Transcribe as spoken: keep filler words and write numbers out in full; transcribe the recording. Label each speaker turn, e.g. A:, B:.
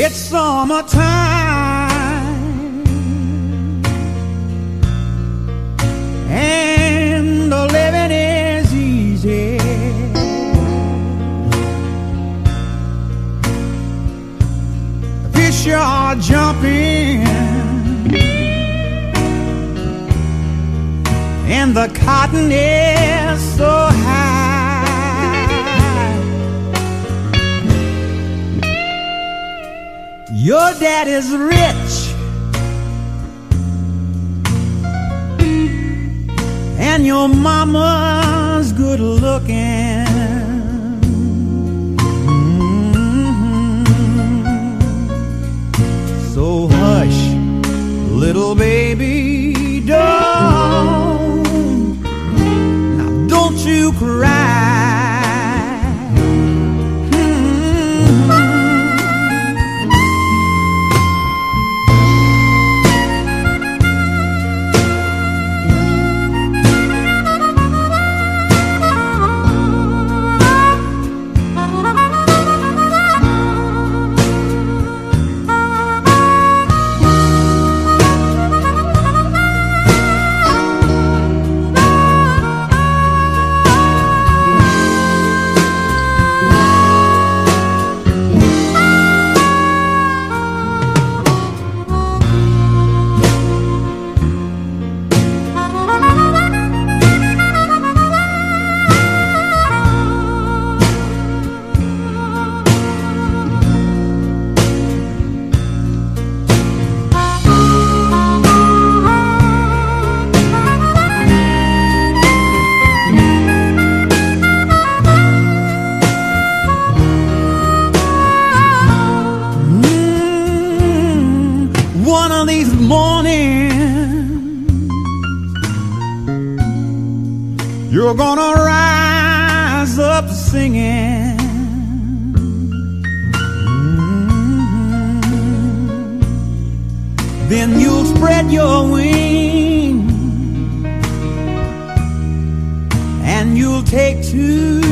A: It's summertime and the living is easy. Fish are jumping and the cotton is so high. Your daddy's rich and your mama's good looking. Mm-hmm. So hush, little baby, don't, now don't you cry. One of these mornings you're gonna rise up singing. Mm-hmm. Then you'll spread your wings and you'll take to